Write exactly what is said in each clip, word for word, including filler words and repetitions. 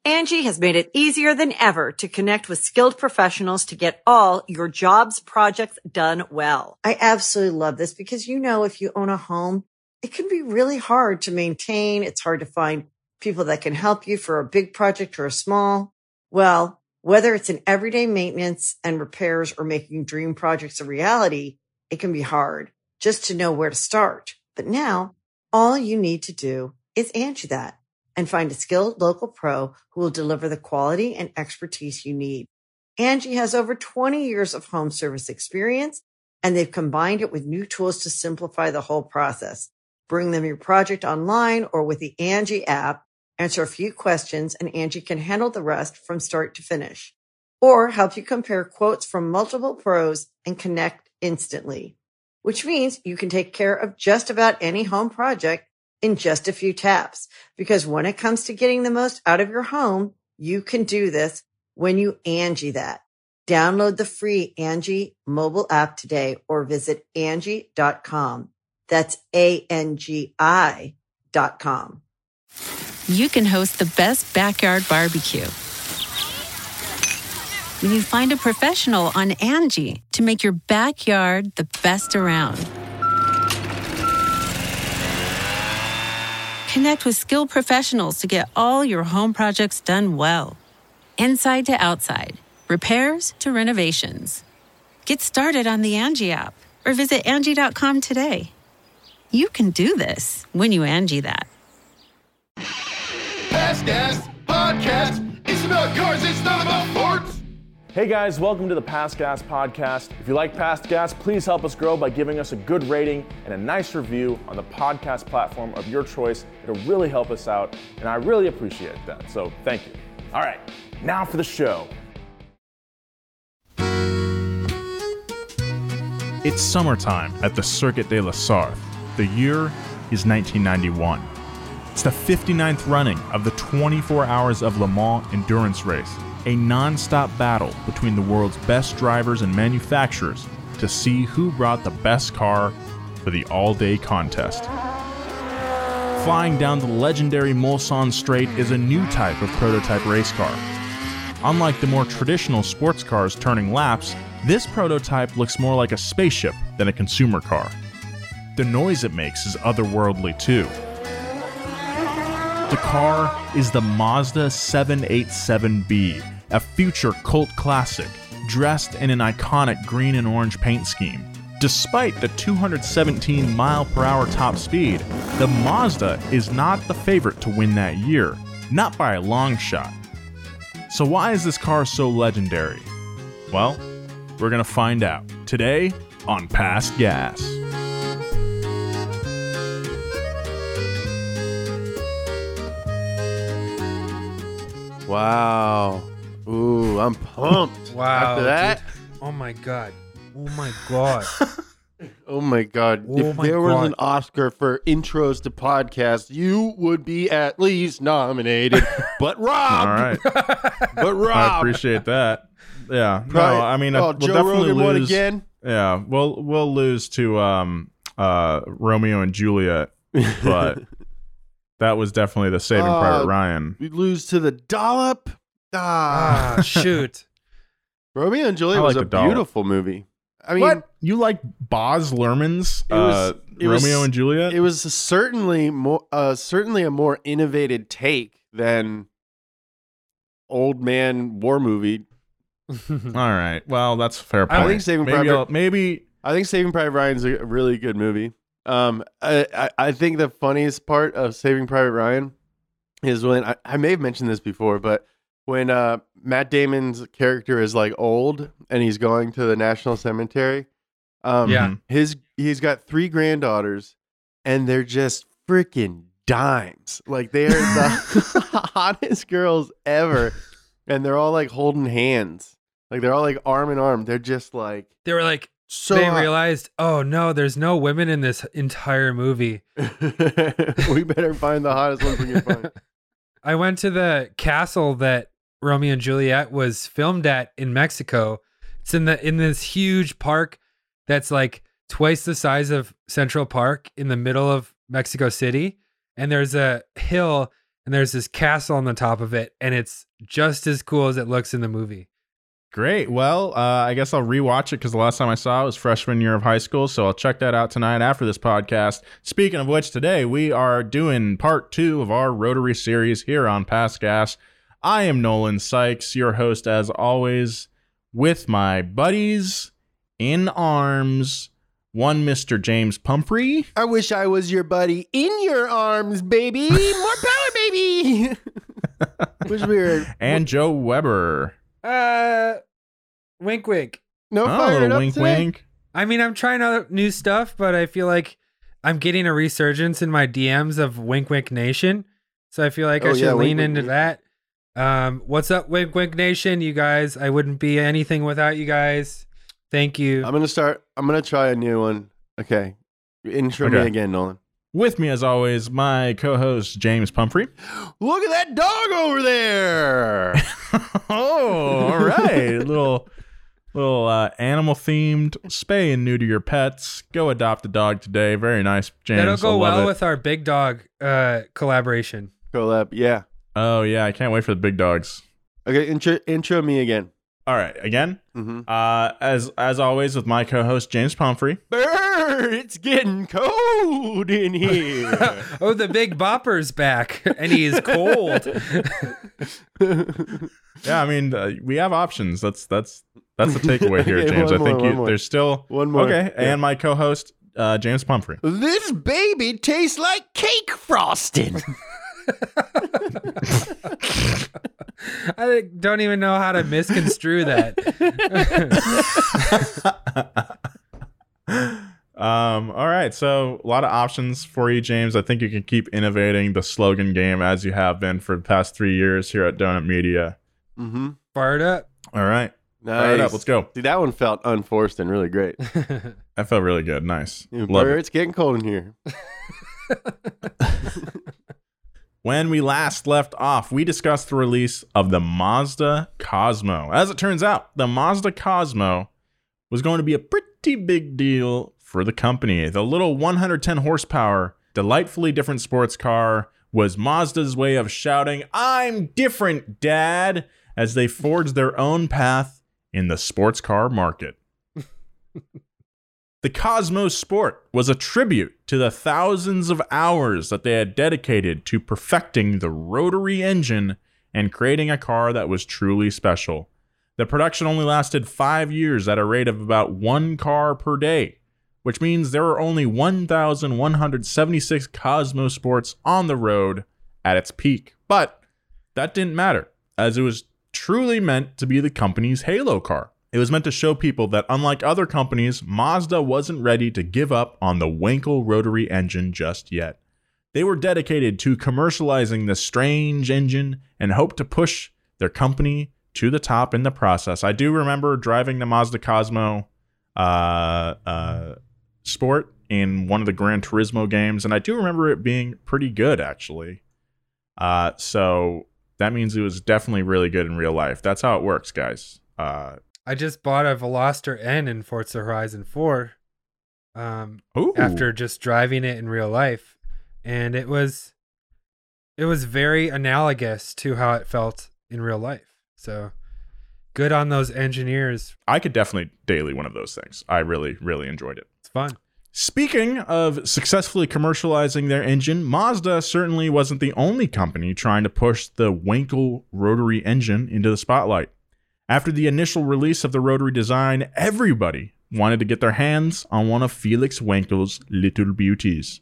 Angie has made it easier than ever to connect with skilled professionals to get all your jobs projects done well. I absolutely love this because, you know, if you own a home, it can be really hard to maintain. It's hard to find people that can help you for a big project or a small. Well, whether it's in everyday maintenance and repairs or making dream projects a reality, it can be hard just to know where to start. But now all you need to do is Angie that and find a skilled local pro who will deliver the quality and expertise you need. Angie has over twenty years of home service experience, and they've combined it with new tools to simplify the whole process. Bring them your project online or with the Angie app, answer a few questions, and Angie can handle the rest from start to finish. Or help you compare quotes from multiple pros and connect instantly, which means you can take care of just about any home project in just a few taps. Because when it comes to getting the most out of your home, you can do this when you Angie that. Download the free Angie mobile app today or visit Angie dot com. That's A N G I dot com. You can host the best backyard barbecue when you find a professional on Angie to make your backyard the best around. Connect with skilled professionals to get all your home projects done well. Inside to outside, repairs to renovations. Get started on the Angie app or visit Angie dot com today. You can do this when you Angie that. Past Gas Podcast. It's about cars, it's not about sports. Hey guys, welcome to the Past Gas Podcast. If you like Past Gas, please help us grow by giving us a good rating and a nice review on the podcast platform of your choice. It'll really help us out, and I really appreciate that, so thank you. All right, now for the show. It's summertime at the Circuit de la Sarthe. The year is nineteen ninety-one. It's the fifty-ninth running of the twenty-four Hours of Le Mans endurance race, a non-stop battle between the world's best drivers and manufacturers to see who brought the best car for the all-day contest. Flying down the legendary Mulsanne Straight is a new type of prototype race car. Unlike the more traditional sports cars turning laps, this prototype looks more like a spaceship than a consumer car. The noise it makes is otherworldly too. The car is the Mazda seven eighty-seven B, a future cult classic, dressed in an iconic green and orange paint scheme. Despite the two hundred seventeen mile per hour top speed, the Mazda is not the favorite to win that year, not by a long shot. So why is this car so legendary? Well, we're gonna find out today on Past Gas. Wow. Ooh, I'm pumped. Wow. After that, dude. Oh my god. Oh my god. oh my god. Oh if my there was God. an Oscar for intros to podcasts, you would be at least nominated. But Rob. All right. But Rob. I appreciate that. Yeah. Probably- no, I mean, oh, we'll Joe definitely Rogan won lose. again. Yeah, we'll we'll lose to um uh Romeo and Juliet, but that was definitely the Saving Uh, Private Ryan. We lose to the dollop. Ah. Ah, shoot. Romeo and Juliet I was like a the dollop. beautiful movie. I mean, What? You like Boz Lerman's It was- uh, it was- Romeo and Juliet? it was certainly more, uh, certainly a more innovative take than old man war movie. All right. Well, that's a fair I point. think Saving maybe, Private- I'll- maybe I think Saving Private Ryan's a really good movie. Um, I, I, I think the funniest part of Saving Private Ryan is when I, I may have mentioned this before, but when uh, Matt Damon's character is like old and he's going to the National Cemetery. Um, Yeah. his he's got three granddaughters, and they're just freaking dimes. Like they are the hottest girls ever, and they're all like holding hands. Like they're all like arm in arm. They're just like They were like, so. they hot. realized, oh no, there's no women in this entire movie. We better find the hottest ones we can find. I went to the castle that Romeo and Juliet was filmed at in Mexico. It's in the in this huge park that's like twice the size of Central Park in the middle of Mexico City. And there's a hill and there's this castle on the top of it, and it's just as cool as it looks in the movie. Great. Well, uh, I guess I'll rewatch it because the last time I saw it was freshman year of high school. So I'll check that out tonight after this podcast. Speaking of which, today we are doing part two of our Rotary series here on Past Gas. I am Nolan Sykes, your host as always, with my buddies in arms. One, Mister James Pumphrey. I wish I was your buddy in your arms, baby. More power, baby. Wish we were. And Joe Weber. Uh, wink, wink. No Oh, fired up wink, today? wink. I mean, I'm trying out new stuff, but I feel like I'm getting a resurgence in my D Ms of Wink Wink Nation. So I feel like Oh, I should yeah, lean Wink, Wink, into Wink. that. Um, what's up, Wink Wink Nation? You guys, I wouldn't be anything without you guys. Thank you. I'm gonna start. I'm gonna try a new one. Okay, intro Okay. me again, Nolan. With me, as always, my co-host, James Pumphrey. Look at that dog over there. Oh, all right. little little uh, animal-themed spay and neuter your pets. Go adopt a dog today. Very nice, James. That'll I go love well it. with our big dog uh, collaboration. Collab. Yeah. Oh, yeah. I can't wait for the big dogs. Okay. Intro. Intro me again. All right. Again, Mm-hmm. uh, as as always, with my co-host, James Pumphrey. Brr, it's getting cold in here. Oh, the big bopper's back, and he's cold. Yeah, I mean, uh, we have options. That's that's that's the takeaway here, Okay, James. one I think more, you, one more. there's still One more. Okay, Yeah. and my co-host, uh, James Pumphrey. This baby tastes like cake frosting. I don't even know how to misconstrue that. Um, all right, so a lot of options for you, James. I think you can keep innovating the slogan game as you have been for the past three years here at Donut Media. Mm-hmm. Fired up. All right, Nice. fire it up. Let's go. See, that one felt unforced and really great. That felt really good. Nice. Yeah, Love brr, it. it's getting cold in here. When we last left off, we discussed the release of the Mazda Cosmo. As it turns out, the Mazda Cosmo was going to be a pretty big deal for the company. The little one hundred ten horsepower, delightfully different sports car was Mazda's way of shouting, "I'm different, Dad," as they forged their own path in the sports car market. The Cosmo Sport was a tribute to the thousands of hours that they had dedicated to perfecting the rotary engine and creating a car that was truly special. The production only lasted five years at a rate of about one car per day, which means there were only one thousand one hundred seventy-six Cosmo Sports on the road at its peak. But that didn't matter, as it was truly meant to be the company's halo car. It was meant to show people that unlike other companies, Mazda wasn't ready to give up on the Wankel rotary engine just yet. They were dedicated to commercializing the strange engine and hoped to push their company to the top in the process. I do remember driving the Mazda Cosmo uh, uh, Sport in one of the Gran Turismo games, and I do remember it being pretty good, actually. Uh, so that means it was definitely really good in real life. That's how it works, guys. Uh, I just bought a Veloster N in Forza Horizon four um, ooh. after just driving it in real life. And it was it was very analogous to how it felt in real life. So good on those engineers. I could definitely daily one of those things. I really, really enjoyed it. It's fun. Speaking of successfully commercializing their engine, Mazda certainly wasn't the only company trying to push the Wankel rotary engine into the spotlight. After the initial release of the rotary design, everybody wanted to get their hands on one of Felix Wankel's little beauties.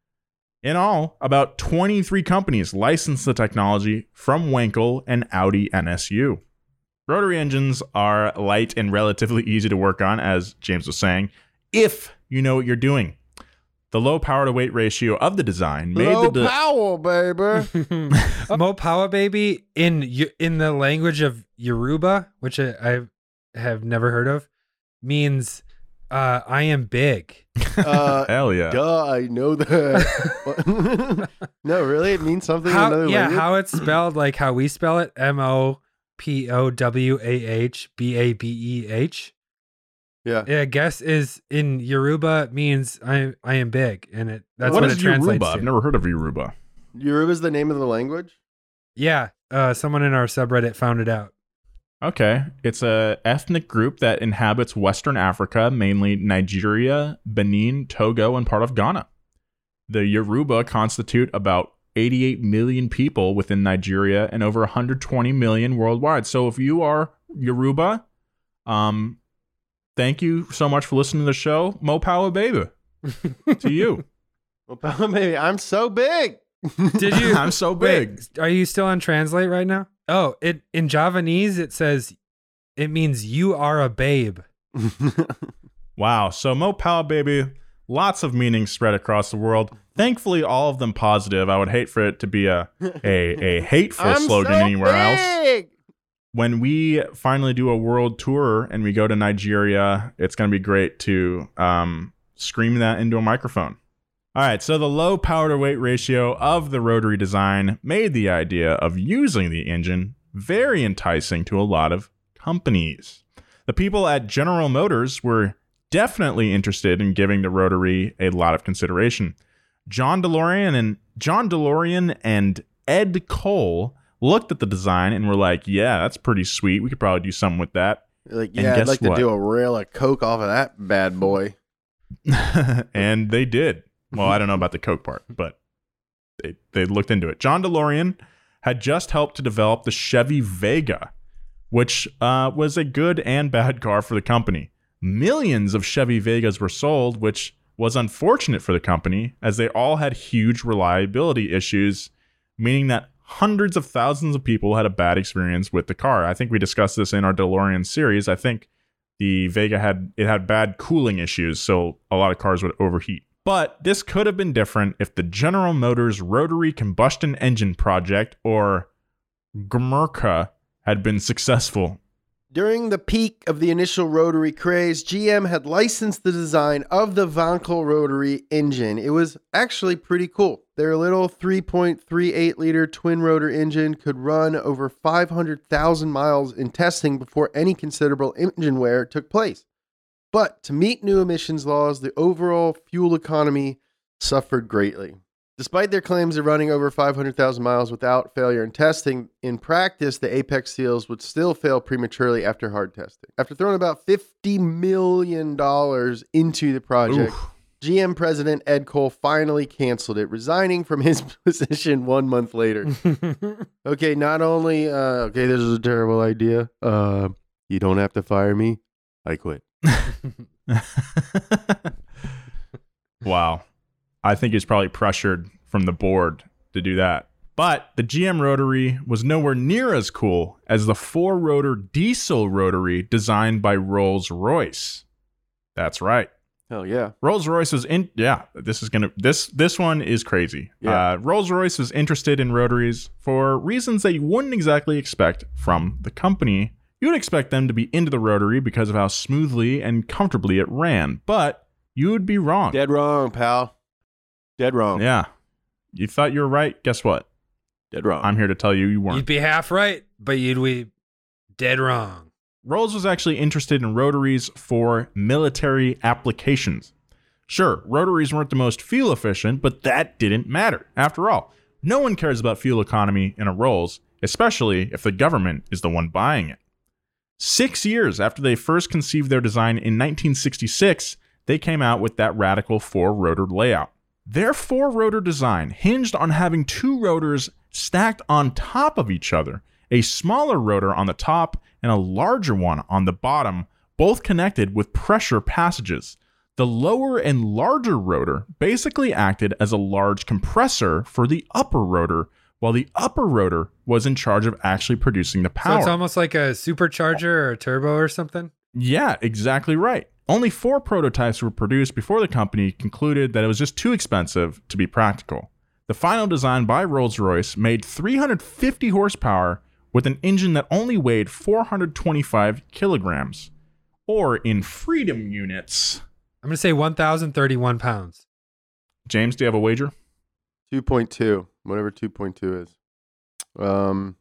In all, about twenty-three companies licensed the technology from Wankel and Audi N S U. Rotary engines are light and relatively easy to work on, as James was saying, if you know what you're doing. The low power to weight ratio of the design made Low the de- power, baby. Mo Power Baby in Yo- in the language of Yoruba, which I, I have never heard of, means uh, I am big. Uh, Hell yeah. duh, I know that. No, really? It means something in How, another yeah, language? how it's spelled, like how we spell it, M O P O W A H B A B E H. Yeah. Yeah, I guess is in Yoruba means I I am big, and it that's what what, is it translates Yoruba? I've to. never heard of Yoruba. Yoruba's the name of the language? Yeah, uh, someone in our subreddit found it out. Okay. It's a ethnic group that inhabits Western Africa, mainly Nigeria, Benin, Togo, and part of Ghana. The Yoruba constitute about eighty-eight million people within Nigeria and over one hundred twenty million worldwide. So if you are Yoruba, um, thank you so much for listening to the show. Mo power, baby. To you. Mo power, baby. I'm so big. Did you? I'm so big. Wait, are you still on Translate right now? Oh, it in Javanese it says it means you are a babe. Wow. So Mo power, baby. Lots of meanings spread across the world. Thankfully, all of them positive. I would hate for it to be a a, a hateful I'm slogan so anywhere big. else. When we finally do a world tour and we go to Nigeria, it's going to be great to um, scream that into a microphone. All right, so the low power to weight ratio of the rotary design made the idea of using the engine very enticing to a lot of companies. The people at General Motors were definitely interested in giving the rotary a lot of consideration. John DeLorean and John DeLorean and Ed Cole looked at the design and were like, yeah, that's pretty sweet. We could probably do something with that. Like, And yeah, I'd guess like what? to do a rail of coke off of that bad boy. And they did. Well, I don't know about the Coke part, but they, they looked into it. John DeLorean had just helped to develop the Chevy Vega, which uh, was a good and bad car for the company. Millions of Chevy Vegas were sold, which was unfortunate for the company, as they all had huge reliability issues, meaning that hundreds of thousands of people had a bad experience with the car. I think we discussed this in our DeLorean series. I think the Vega had it had bad cooling issues, so a lot of cars would overheat. But this could have been different if the General Motors Rotary Combustion Engine Project, or G M R C A, had been successful. During the peak of the initial rotary craze, G M had licensed the design of the Wankel rotary engine. It was actually pretty cool. Their little three point three eight liter twin rotor engine could run over five hundred thousand miles in testing before any considerable engine wear took place. But to meet new emissions laws, the overall fuel economy suffered greatly. Despite their claims of running over five hundred thousand miles without failure in testing, in practice, the Apex seals would still fail prematurely after hard testing. After throwing about fifty million dollars into the project, Oof. G M president Ed Cole finally canceled it, resigning from his position one month later. Okay, not only, uh, okay, this is a terrible idea. Uh, you don't have to fire me. I quit. Wow. I think he's probably pressured from the board to do that. But the G M rotary was nowhere near as cool as the four-rotor diesel rotary designed by Rolls-Royce. That's right. Hell yeah. Rolls-Royce was in yeah, this is going to this this one is crazy. Yeah. Uh, Rolls-Royce was interested in rotaries for reasons that you wouldn't exactly expect from the company. You would expect them to be into the rotary because of how smoothly and comfortably it ran, but you would be wrong. Dead wrong, pal. Dead wrong. Yeah. You thought you were right. Guess what? Dead wrong. I'm here to tell you you weren't. You'd be half right, but you'd be dead wrong. Rolls was actually interested in rotaries for military applications. Sure, rotaries weren't the most fuel efficient, but that didn't matter. After all, no one cares about fuel economy in a Rolls, especially if the government is the one buying it. Six years after they first conceived their design in nineteen sixty-six, they came out with that radical four-rotor layout. Their four-rotor design hinged on having two rotors stacked on top of each other, a smaller rotor on the top and a larger one on the bottom, both connected with pressure passages. The lower and larger rotor basically acted as a large compressor for the upper rotor, while the upper rotor was in charge of actually producing the power. So it's almost like a supercharger or a turbo or something? Yeah, exactly right. Only four prototypes were produced before the company concluded that it was just too expensive to be practical. The final design by Rolls-Royce made three hundred fifty horsepower with an engine that only weighed four hundred twenty-five kilograms. Or in freedom units... I'm going to say one thousand thirty-one pounds. James, do you have a wager? two point two, whatever two point two is. Um,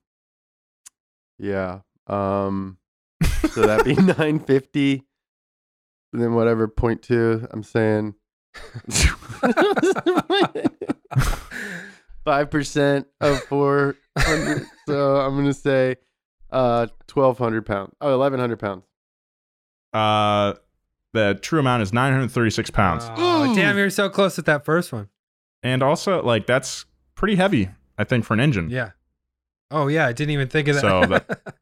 yeah. Um, so that'd be nine fifty. And then whatever point two, I'm saying. five percent of four hundred. So I'm going to say uh, twelve hundred pounds. Oh, eleven hundred pounds. Uh, the true amount is nine hundred thirty-six pounds. Oh, damn, you're so close with that first one. And also, like, that's pretty heavy, I think, for an engine. Yeah. Oh, yeah. I didn't even think of that. So that,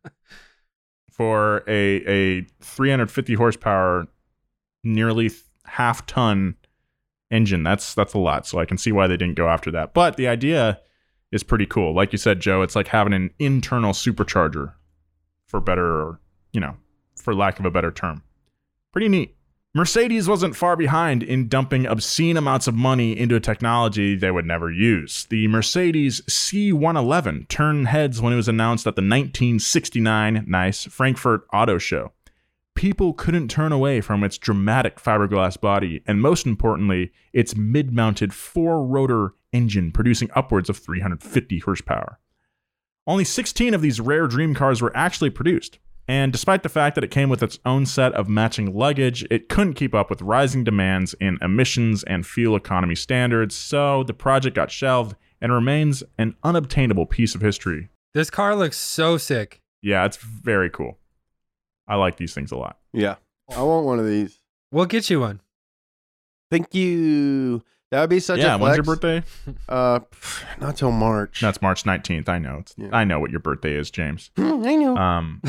for a a three hundred fifty horsepower, nearly th- half ton engine, that's that's a lot. So I can see why they didn't go after that. But the idea is pretty cool. Like you said, Joe, it's like having an internal supercharger, for better, or, you know, for lack of a better term. Pretty neat. Mercedes wasn't far behind in dumping obscene amounts of money into a technology they would never use. The Mercedes C one eleven turned heads when it was announced at the nineteen sixty-nine, nice, Frankfurt Auto Show. People couldn't turn away from its dramatic fiberglass body, and most importantly, its mid-mounted four-rotor engine producing upwards of three hundred fifty horsepower. Only sixteen of these rare dream cars were actually produced. And despite the fact that it came with its own set of matching luggage, it couldn't keep up with rising demands in emissions and fuel economy standards, so the project got shelved and remains an unobtainable piece of history. This car looks so sick. Yeah, it's very cool. I like these things a lot. Yeah. I want one of these. We'll get you one. Thank you. That would be such yeah, a flex. when's your birthday? Uh, not till March. That's March nineteenth. I know. It's, Yeah. I know what your birthday is, James. I know. Um,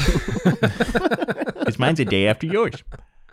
it's mine's a day after yours.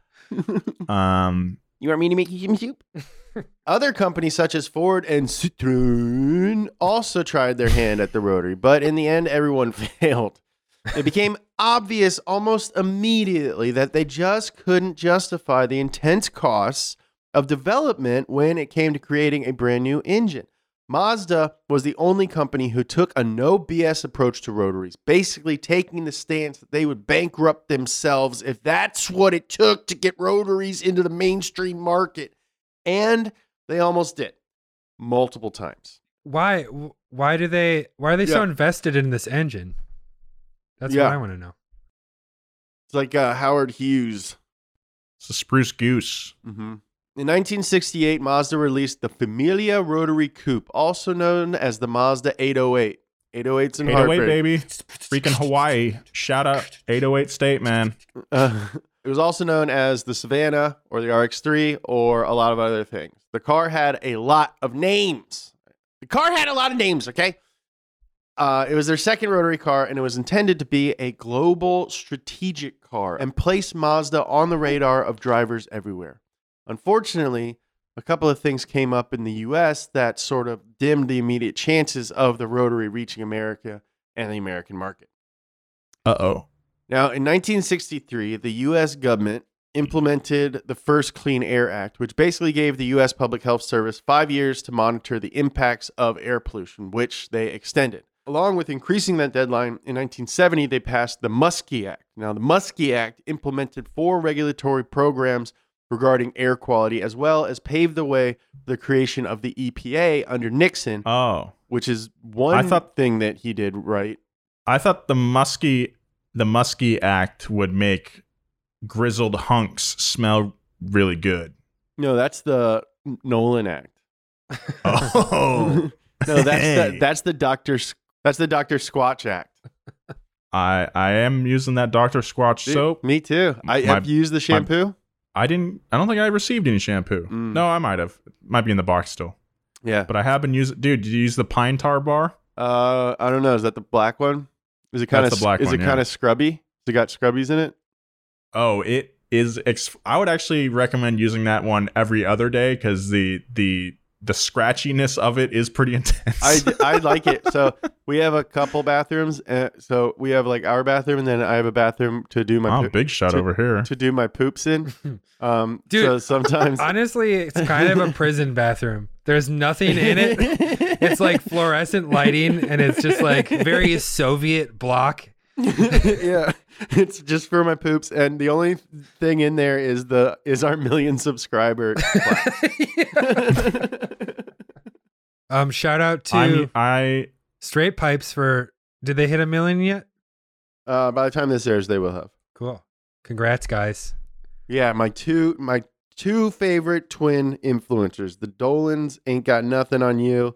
Um, You want me to make you some soup? Other companies such as Ford and Citroën also tried their hand at the rotary, but in the end, everyone failed. It became obvious almost immediately that they just couldn't justify the intense costs of development when it came to creating a brand new engine. Mazda was the only company who took a no B S approach to rotaries, basically taking the stance that they would bankrupt themselves if that's what it took to get rotaries into the mainstream market. And they almost did, multiple times. Why? Why do they? Why are they so Yeah. invested in this engine? That's Yeah. what I want to know. It's like uh, Howard Hughes. it's a spruce goose. Mm-hmm. In nineteen sixty-eight, Mazda released the Familia Rotary Coupe, also known as the Mazda eight oh eight. eight oh eights in eight oh eight, Hartford. baby. Freaking Hawaii. Shout out eight oh eight State, man. Uh, it was also known as the Savannah or the R X three or a lot of other things. The car had a lot of names. The car had a lot of names, okay? Uh, it was their second rotary car, and it was intended to be a global strategic car and place Mazda on the radar of drivers everywhere. Unfortunately, a couple of things came up in the U S that sort of dimmed the immediate chances of the rotary reaching America and the American market. Uh-oh. Now, in nineteen sixty-three, the U S government implemented the first Clean Air Act, which basically gave the U S Public Health Service five years to monitor the impacts of air pollution, which they extended. Along with increasing that deadline, in nineteen seventy, they passed the Muskie Act. Now, the Muskie Act implemented four regulatory programs regarding air quality, as well as paved the way for the creation of the E P A under Nixon, Oh. which is one I thought- thing that he did right. I thought the Muskie the Muskie Act would make grizzled hunks smell really good. No, that's the Nolan Act. Oh. No, that's Hey. the, that's the Doctor that's the Doctor Squatch Act. I I am using that Doctor Squatch Dude, soap. Me too. I My- have you used the shampoo. I didn't I don't think I received any shampoo. Mm. No, I might have. It might be in the box still. Yeah. But I have been using dude, did you use the pine tar bar? Uh, I don't know. Is that the black one? Is it kind of That's the black is one, it yeah. kind of scrubby? Has it got scrubbies in it? Oh, it is ex- I would actually recommend using that one every other day cuz the the the scratchiness of it is pretty intense. I, I like it. So we have a couple bathrooms. Uh, so we have like our bathroom, and then I have a bathroom to do my Oh, poo- big shot to, over here. to do my poops in. Um, Dude, so sometimes Honestly, it's kind of a prison bathroom. There's nothing in it. It's like fluorescent lighting, and it's just like very Soviet block. yeah, it's just for my poops, and the only thing in there is the is our million subscriber plaque. Um, shout out to I'm, I Straight Pipes for. Did they hit a million yet? uh, by the time this airs, they will have. Cool. Congrats, guys. Yeah, my two my two favorite twin influencers, the Dolans, ain't got nothing on you.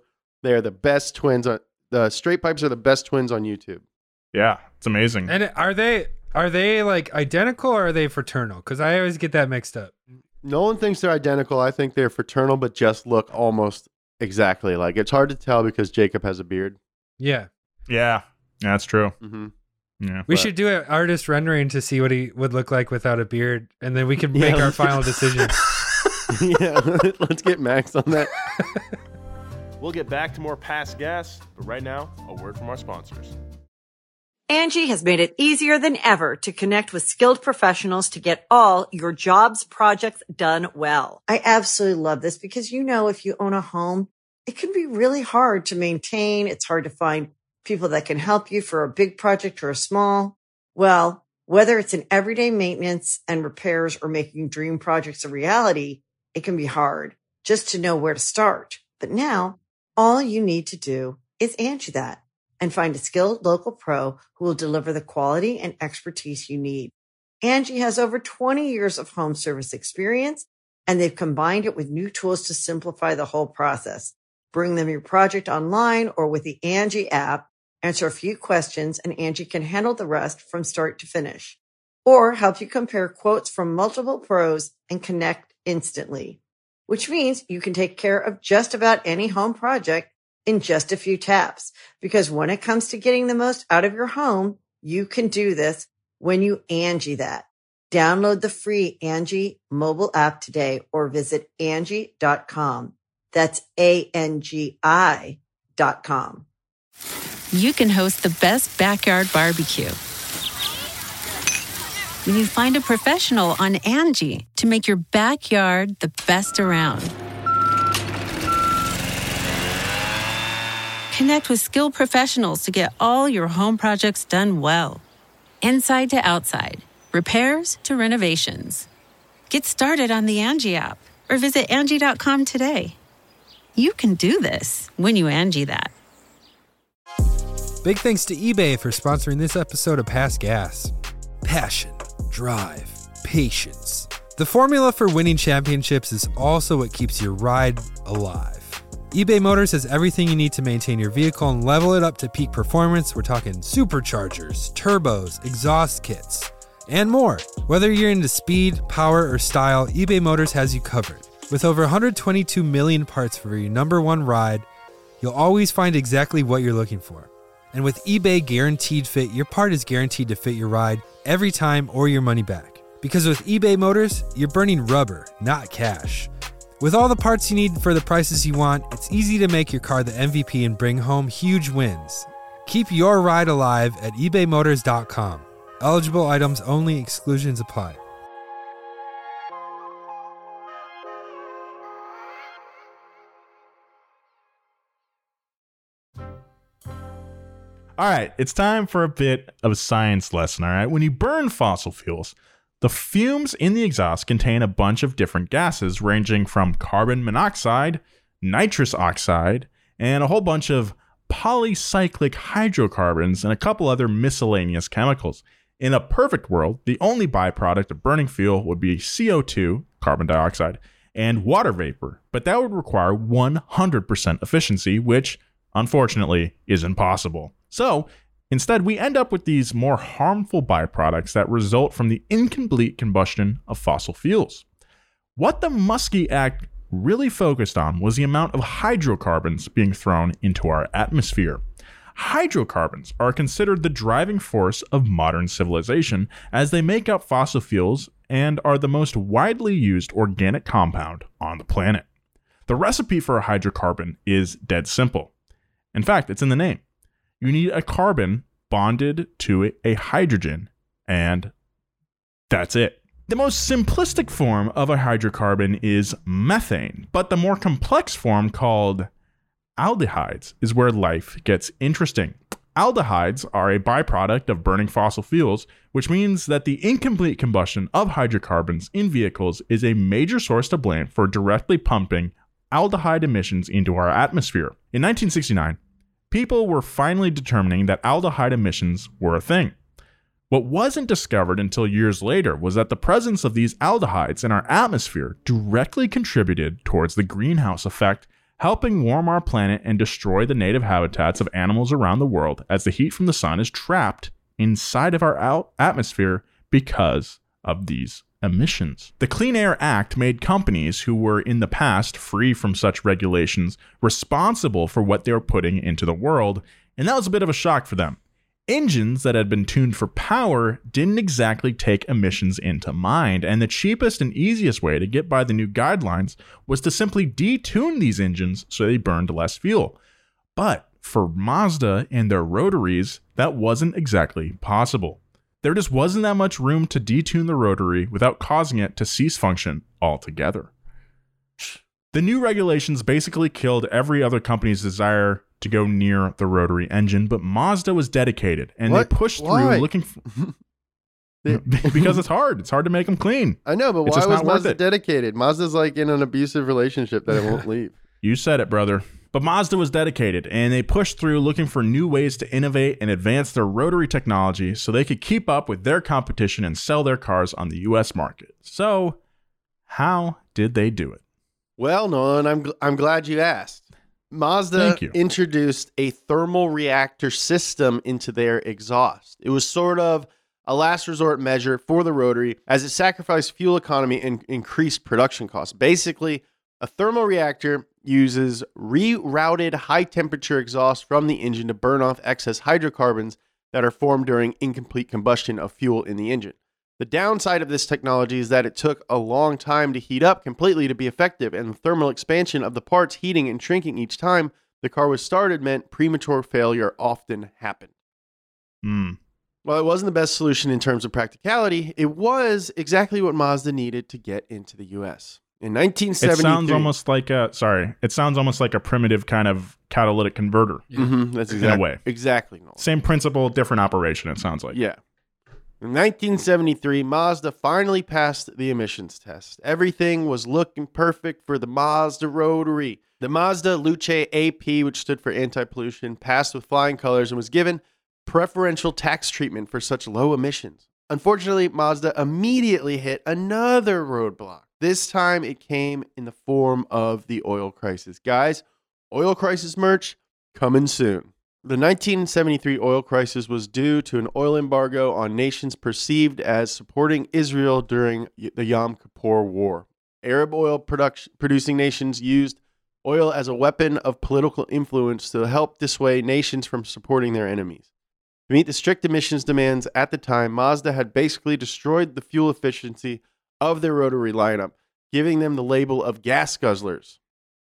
They're the best twins. On, the straight pipes are the best twins on YouTube. Yeah, it's amazing. And are they are they like identical or are they fraternal? Because I always get that mixed up. Nolan thinks they're identical. I think they're fraternal, but just look almost exactly like. It's hard to tell because Jacob has a beard. Yeah. Yeah, that's true. Mm-hmm. Yeah, We but- should do an artist rendering to see what he would look like without a beard, and then we can make Yeah, our let's- final decision. Yeah, let's get Max on that. We'll get back to more Past Gas, but right now, a word from our sponsors. Angie has made it easier than ever to connect with skilled professionals to get all your jobs projects done well. I absolutely love this because, you know, if you own a home, it can be really hard to maintain. It's hard to find people that can help you for a big project or a small. Well, whether it's in everyday maintenance and repairs or making dream projects a reality, it can be hard just to know where to start. But now all you need to do is Angie that and find a skilled local pro who will deliver the quality and expertise you need. Angie has over twenty years of home service experience, and they've combined it with new tools to simplify the whole process. Bring them your project online or with the Angie app, answer a few questions, and Angie can handle the rest from start to finish. Or help you compare quotes from multiple pros and connect instantly, which means you can take care of just about any home project in just a few taps. Because when it comes to getting the most out of your home, you can do this when you Angie that. Download the free Angie mobile app today or visit Angie dot com. That's A N G I dot com. You can host the best backyard barbecue when you find a professional on Angie to make your backyard the best around. Connect with skilled professionals to get all your home projects done well. Inside to outside, repairs to renovations. Get started on the Angie app or visit Angie dot com today. You can do this when you Angie that. Big thanks to eBay for sponsoring this episode of Past Gas. Passion, drive, patience. The formula for winning championships is also what keeps your ride alive. eBay Motors has everything you need to maintain your vehicle and level it up to peak performance. We're talking superchargers, turbos, exhaust kits, and more. Whether you're into speed, power, or style, eBay Motors has you covered. With over one hundred twenty-two million parts for your number one ride, you'll always find exactly what you're looking for. And with eBay Guaranteed Fit, your part is guaranteed to fit your ride every time or your money back. Because with eBay Motors, you're burning rubber, not cash. With all the parts you need for the prices you want, it's easy to make your car the M V P and bring home huge wins. Keep your ride alive at ebay motors dot com. Eligible items only, exclusions apply. All right, it's time for a bit of a science lesson, all right? When you burn fossil fuels, the fumes in the exhaust contain a bunch of different gases ranging from carbon monoxide, nitrous oxide, and a whole bunch of polycyclic hydrocarbons and a couple other miscellaneous chemicals. In a perfect world, the only byproduct of burning fuel would be C O two, carbon dioxide, and water vapor, but that would require one hundred percent efficiency, which unfortunately is impossible. So instead, we end up with these more harmful byproducts that result from the incomplete combustion of fossil fuels. What the Muskie Act really focused on was the amount of hydrocarbons being thrown into our atmosphere. Hydrocarbons are considered the driving force of modern civilization as they make up fossil fuels and are the most widely used organic compound on the planet. The recipe for a hydrocarbon is dead simple. In fact, it's in the name. You need a carbon bonded to a hydrogen, and that's it. The most simplistic form of a hydrocarbon is methane, but the more complex form, called aldehydes, is where life gets interesting. Aldehydes are a byproduct of burning fossil fuels, which means that the incomplete combustion of hydrocarbons in vehicles is a major source to blame for directly pumping aldehyde emissions into our atmosphere. In nineteen sixty-nine, people were finally determining that aldehyde emissions were a thing. What wasn't discovered until years later was that the presence of these aldehydes in our atmosphere directly contributed towards the greenhouse effect helping warm our planet and destroy the native habitats of animals around the world as the heat from the sun is trapped inside of our out- atmosphere because of these emissions. The Clean Air Act made companies who were in the past free from such regulations responsible for what they were putting into the world, and that was a bit of a shock for them. Engines that had been tuned for power didn't exactly take emissions into mind, and the cheapest and easiest way to get by the new guidelines was to simply detune these engines so they burned less fuel. But for Mazda and their rotaries, that wasn't exactly possible. There just wasn't that much room to detune the rotary without causing it to cease function altogether. The new regulations basically killed every other company's desire to go near the rotary engine, but Mazda was dedicated, and What? they pushed Why? through looking for... because it's hard. It's hard to make them clean. I know, but It's why just was not worth Mazda it. dedicated? Mazda's like in an abusive relationship that it won't leave. You said it, brother. But Mazda was dedicated, and they pushed through looking for new ways to innovate and advance their rotary technology so they could keep up with their competition and sell their cars on the U S market. So, how did they do it? Well, Nolan, I'm gl- I'm glad you asked. Mazda Thank you. introduced a thermal reactor system into their exhaust. It was sort of a last resort measure for the rotary as it sacrificed fuel economy and increased production costs. Basically, a thermal reactor uses rerouted high temperature exhaust from the engine to burn off excess hydrocarbons that are formed during incomplete combustion of fuel in the engine. The downside of this technology is that it took a long time to heat up completely to be effective, and the thermal expansion of the parts heating and shrinking each time the car was started meant premature failure often happened. Hmm. While it wasn't the best solution in terms of practicality, it was exactly what Mazda needed to get into the U S. In nineteen It seventy-three, sounds almost like a, sorry, it sounds almost like a primitive kind of catalytic converter. Mhm, that's In a exactly, way. exactly. Nolan. Same principle, different operation, it sounds like. Yeah. In nineteen seventy-three, Mazda finally passed the emissions test. Everything was looking perfect for the Mazda rotary. The Mazda Luce A P, which stood for anti-pollution, passed with flying colors and was given preferential tax treatment for such low emissions. Unfortunately, Mazda immediately hit another roadblock. This time it came in the form of the oil crisis. Guys, oil crisis merch coming soon. The nineteen seventy-three oil crisis was due to an oil embargo on nations perceived as supporting Israel during the Yom Kippur War. Arab oil production, producing nations used oil as a weapon of political influence to help dissuade nations from supporting their enemies. To meet the strict emissions demands at the time, Mazda had basically destroyed the fuel efficiency of their rotary lineup, giving them the label of gas guzzlers.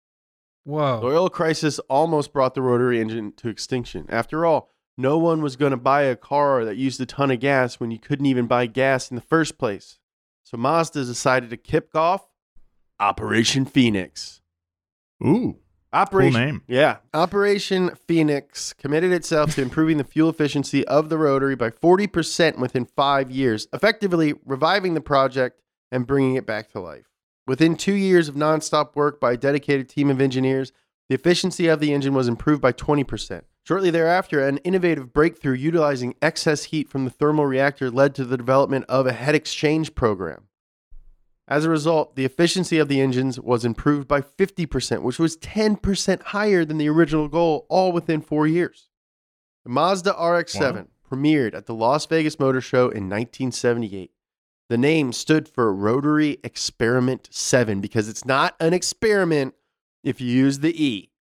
The Whoa. oil crisis almost brought the rotary engine to extinction. After all, no one was going to buy a car that used a ton of gas when you couldn't even buy gas in the first place. So Mazda decided to kick off Operation Phoenix. Ooh. Operation, Cool name. Yeah. Operation Phoenix committed itself to improving the fuel efficiency of the rotary by forty percent within five years, effectively reviving the project and bringing it back to life. Within two years of nonstop work by a dedicated team of engineers, the efficiency of the engine was improved by twenty percent. Shortly thereafter, an innovative breakthrough utilizing excess heat from the thermal reactor led to the development of a heat exchange program. As a result, the efficiency of the engines was improved by fifty percent, which was ten percent higher than the original goal, all within four years. The Mazda R X seven wow. premiered at the Las Vegas Motor Show in nineteen seventy-eight. The name stood for Rotary Experiment seven because it's not an experiment if you use the E.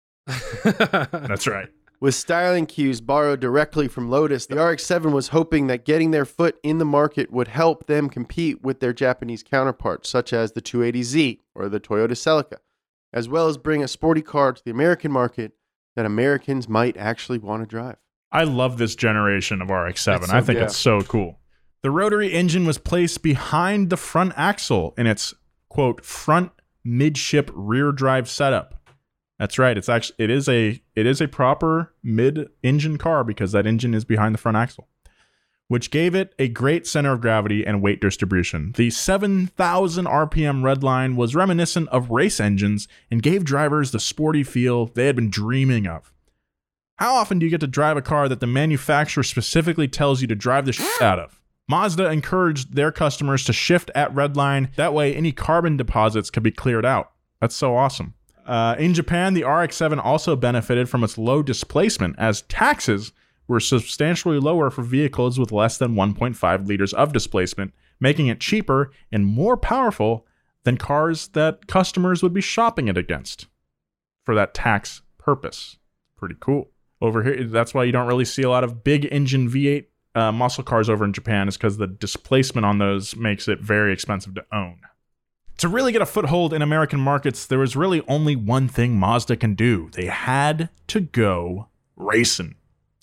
That's right. With styling cues borrowed directly from Lotus, the R X seven was hoping that getting their foot in the market would help them compete with their Japanese counterparts, such as the two eighty Z or the Toyota Celica, as well as bring a sporty car to the American market that Americans might actually want to drive. I love this generation of R X seven. So, I think yeah. it's so cool. The rotary engine was placed behind the front axle in its, quote, front midship rear drive setup. That's right. It's actually it is a it is a proper mid-engine car because that engine is behind the front axle, which gave it a great center of gravity and weight distribution. The seven thousand R P M redline was reminiscent of race engines and gave drivers the sporty feel they had been dreaming of. How often do you get to drive a car that the manufacturer specifically tells you to drive the shit out of? Mazda encouraged their customers to shift at redline. That way, any carbon deposits could be cleared out. That's so awesome. Uh, in Japan, the R X seven also benefited from its low displacement as taxes were substantially lower for vehicles with less than one point five liters of displacement, making it cheaper and more powerful than cars that customers would be shopping it against for that tax purpose. Pretty cool. Over here, that's why you don't really see a lot of big engine V eight uh, muscle cars over in Japan, is because the displacement on those makes it very expensive to own. To really get a foothold in American markets, there was really only one thing Mazda can do. They had to go racing.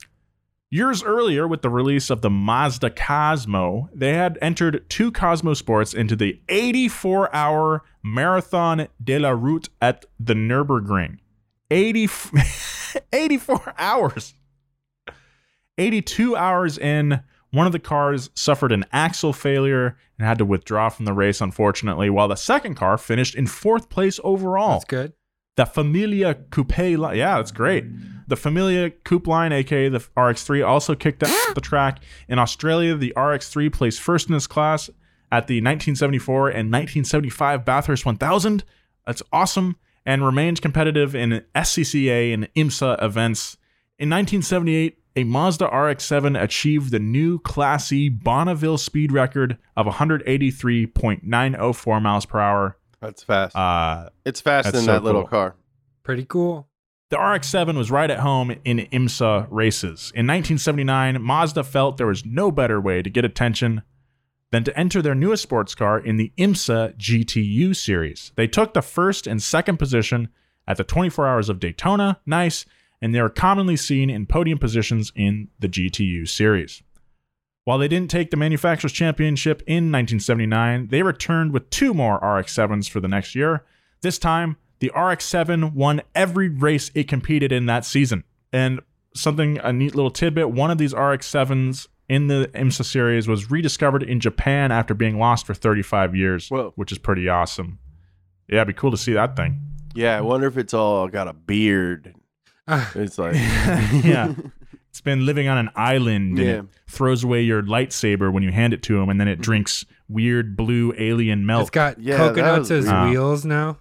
Years earlier, with the release of the Mazda Cosmo, they had entered two Cosmo Sports into the eighty-four hour Marathon de la Route at the Nürburgring. eighty, eighty-four hours. eighty-two hours in, one of the cars suffered an axle failure and had to withdraw from the race, unfortunately, while the second car finished in fourth place overall. That's good. The Familia Coupe line, yeah, that's great. The Familia Coupe line, aka the R X three, also kicked out the track. In Australia, the R X three placed first in its class at the nineteen seventy-four and nineteen seventy-five Bathurst one thousand. That's awesome, and remained competitive in S C C A and IMSA events. In nineteen seventy-eight, a Mazda R X seven achieved the new Class E Bonneville speed record of one eighty-three point nine oh four miles per hour. That's fast. Uh, it's faster than so that little cool. car. Pretty cool. The R X seven was right at home in IMSA races. In nineteen seventy-nine, Mazda felt there was no better way to get attention than to enter their newest sports car in the IMSA G T U series. They took the first and second position at the twenty-four Hours of Daytona, nice, and they are commonly seen in podium positions in the G T U series. While they didn't take the Manufacturers' Championship in nineteen seventy-nine, they returned with two more R X sevens for the next year. This time, the R X seven won every race it competed in that season. And something, a neat little tidbit, one of these R X sevens in the IMSA series was rediscovered in Japan after being lost for thirty-five years, Whoa. which is pretty awesome. Yeah, it'd be cool to see that thing. Yeah, I wonder if it's all got a beard. It's like... Yeah. It's been living on an island, and Yeah. it throws away your lightsaber when you hand it to him, and then it drinks weird blue alien milk. It's got Yeah, that coconuts was as weird. wheels now.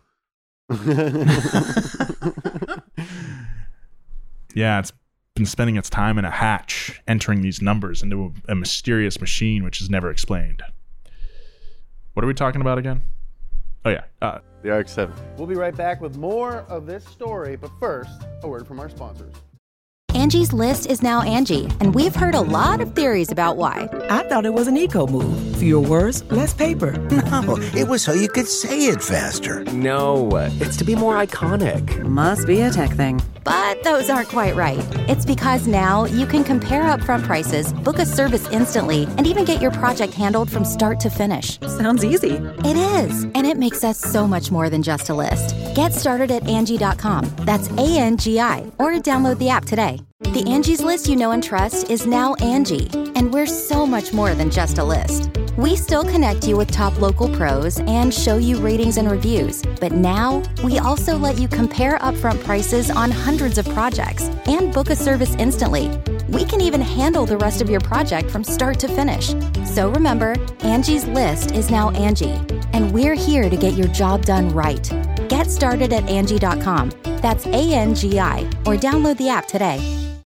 Yeah, it's been spending its time in a hatch, entering these numbers into a, a mysterious machine which is never explained. What are we talking about again? Oh, yeah. Uh, The R X seven. We'll be right back with more of this story, but first, a word from our sponsors. Angie's List is now Angie, and we've heard a lot of theories about why. I thought it was an eco move. Fewer words, less paper. No, it was so you could say it faster. No, it's to be more iconic. Must be a tech thing. But those aren't quite right. It's because now you can compare upfront prices, book a service instantly, and even get your project handled from start to finish. Sounds easy. It is, and it makes us so much more than just a list. Get started at Angie dot com. That's A N G I, or download the app today. The Angie's List you know and trust is now Angie, and we're so much more than just a list. We still connect you with top local pros and show you ratings and reviews, but now we also let you compare upfront prices on hundreds of projects and book a service instantly. We can even handle the rest of your project from start to finish. So remember, Angie's List is now Angie, and we're here to get your job done right. Get started at Angie dot com. That's A N G I, or download the app today.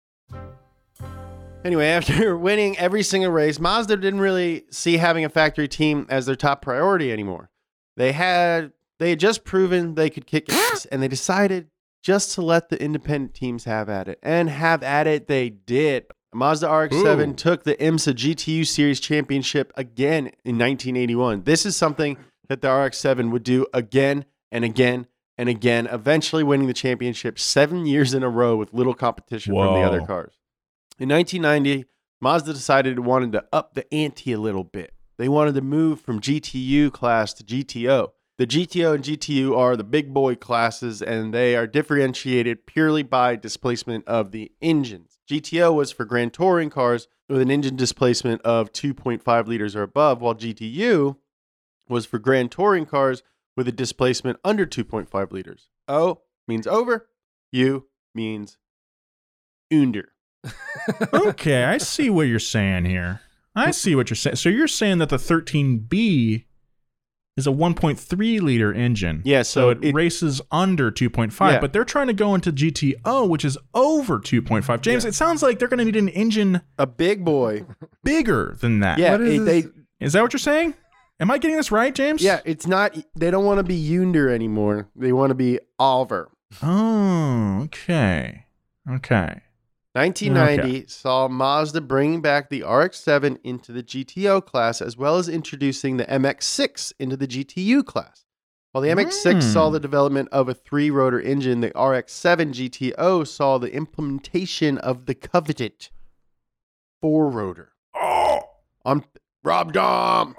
Anyway, after winning every single race, Mazda didn't really see having a factory team as their top priority anymore. They had they had just proven they could kick ass, and they decided just to let the independent teams have at it. And have at it they did. Mazda R X seven Ooh. took the IMSA G T U Series Championship again in nineteen eighty-one. This is something that the R X seven would do again and again and again, eventually winning the championship seven years in a row with little competition from the Whoa. other cars. In nineteen ninety, Mazda decided it wanted to up the ante a little bit. They wanted to move from G T U class to G T O. The G T O and G T U are the big boy classes, and they are differentiated purely by displacement of the engines. G T O was for Grand Touring cars with an engine displacement of two point five liters or above, while G T U was for Grand Touring cars with a displacement under two point five liters. O means over, U means under. Okay, I see what you're saying here. I see what you're saying. So you're saying that the thirteen B is a one point three liter engine. Yeah, so, so it, it- races under two point five, Yeah. but they're trying to go into G T O, which is over two point five. James, Yeah. it sounds like they're going to need an engine A big boy. bigger than that. Yeah, What is it- they. this? Is that what you're saying? Am I getting this right, James? Yeah, it's not. They don't want to be Yunder anymore. They want to be Alver. Oh, okay. Okay. nineteen ninety saw Mazda bringing back the R X seven into the G T O class, as well as introducing the M X six into the G T U class. While the M X six Mm. saw the development of a three-rotor engine, the R X seven G T O saw the implementation of the coveted four-rotor. Oh, On Rob Dom.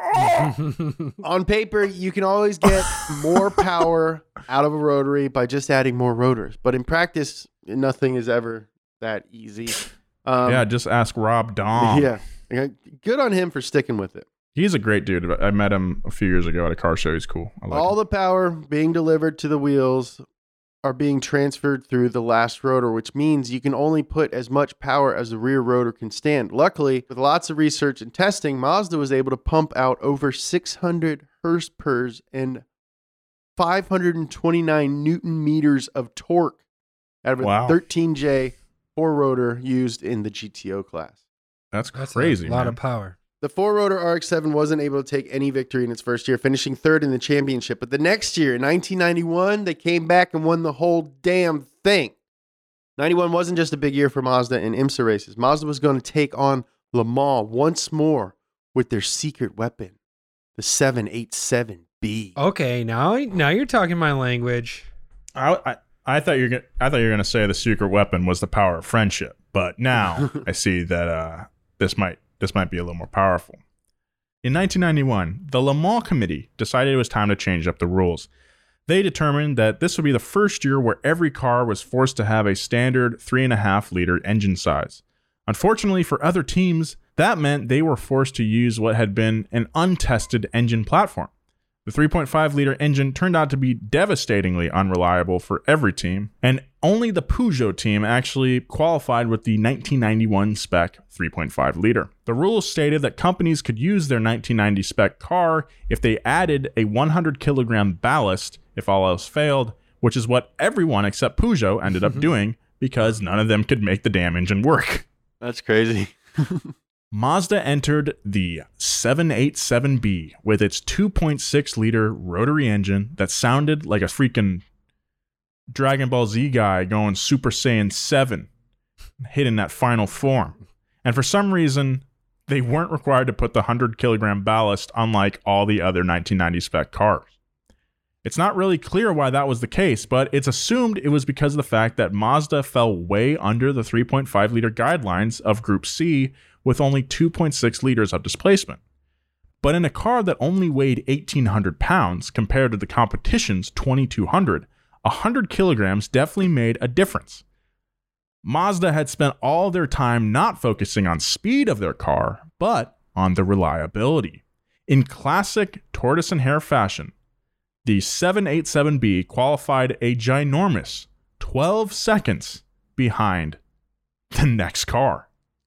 On paper, you can always get more power out of a rotary by just adding more rotors, but in practice, nothing is ever that easy. Um, yeah, just ask Rob Dom. Yeah. Okay, good on him for sticking with it. He's a great dude. I met him a few years ago at a car show. He's cool. I like All him. the power being delivered to the wheels are being transferred through the last rotor, which means you can only put as much power as the rear rotor can stand. Luckily, with lots of research and testing, Mazda was able to pump out over six hundred horsepower and five hundred twenty-nine newton meters of torque out of a Wow. thirteen J four-rotor used in the G T O class. That's That's crazy. a lot man. of power. The four-rotor R X seven wasn't able to take any victory in its first year, finishing third in the championship. But the next year, in nineteen ninety-one, they came back and won the whole damn thing. ninety-one wasn't just a big year for Mazda in IMSA races. Mazda was going to take on Le Mans once more with their secret weapon, the seven eighty-seven B. Okay, now now you're talking my language. I, I I thought you're gonna I thought you were gonna say the secret weapon was the power of friendship, but now I see that uh, this might this might be a little more powerful. In nineteen ninety-one, the Le Mans Committee decided it was time to change up the rules. They determined that this would be the first year where every car was forced to have a standard three and a half liter engine size. Unfortunately for other teams, that meant they were forced to use what had been an untested engine platform. The three point five liter engine turned out to be devastatingly unreliable for every team, and only the Peugeot team actually qualified with the nineteen ninety-one spec three point five liter. The rules stated that companies could use their nineteen ninety spec car if they added a one hundred kilogram ballast if all else failed, which is what everyone except Peugeot ended up doing because none of them could make the damn engine work. That's crazy. Mazda entered the seven eighty-seven B with its two point six liter rotary engine that sounded like a freaking Dragon Ball Z guy going Super Saiyan seven, hitting that final form. And for some reason, they weren't required to put the one hundred kilogram ballast, unlike all the other nineteen ninety spec cars. It's not really clear why that was the case, but it's assumed it was because of the fact that Mazda fell way under the three point five liter guidelines of Group C with only two point six liters of displacement. But in a car that only weighed eighteen hundred pounds compared to the competition's twenty-two hundred, one hundred kilograms definitely made a difference. Mazda had spent all their time not focusing on speed of their car, but on the reliability. In classic tortoise and hare fashion, the seven eighty-seven B qualified a ginormous twelve seconds behind the next car.